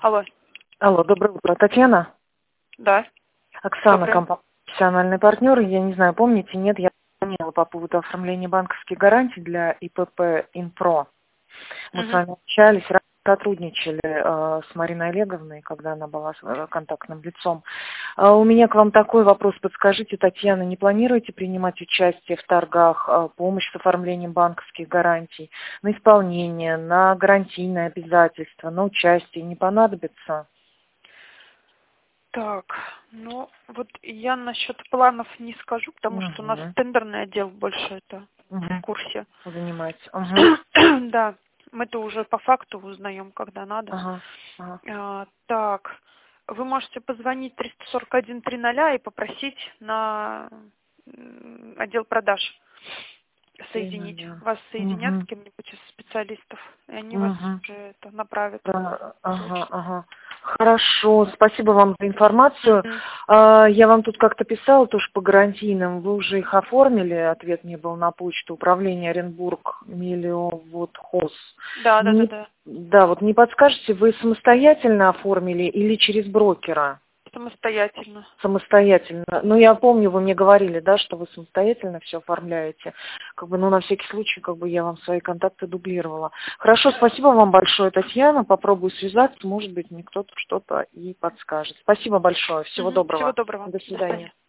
Алло. Алло, доброе утро. Татьяна? Да. Оксана, Доброе. компания «Профессиональный партнер». Я не знаю, помните, нет, я звонила по поводу оформления банковских гарантий для ИПП «Инпро». Мы с вами общались, сотрудничали с Мариной Олеговной, когда она была контактным лицом. У меня к вам такой вопрос. Подскажите, Татьяна, не планируете принимать участие в торгах, помощь с оформлением банковских гарантий, на исполнение, на гарантийные обязательства, на участие не понадобится? Так, ну вот я насчет планов не скажу, потому что у нас тендерный отдел больше это в курсе. Занимается. Да, мы-то уже по факту узнаем, когда надо. Так, вы можете позвонить 341-300 и попросить на отдел продаж соединить. Вас соединят с кем-нибудь из специалистов, и они вас уже это направят. Хорошо, спасибо вам за информацию. Я вам тут как-то писала тоже по гарантийным. Вы уже их оформили? Ответ мне был на почту. Управление Оренбург, Мелиоводхоз. Да. Да, вот не подскажете, вы самостоятельно оформили или через брокера? Самостоятельно. Самостоятельно. Ну, я помню, вы мне говорили, да, что вы самостоятельно все оформляете. На всякий случай, я вам свои контакты дублировала. Хорошо, спасибо вам большое, Татьяна. Попробую связаться, может быть, мне кто-то что-то и подскажет. Спасибо большое. Всего доброго. Всего доброго. До свидания.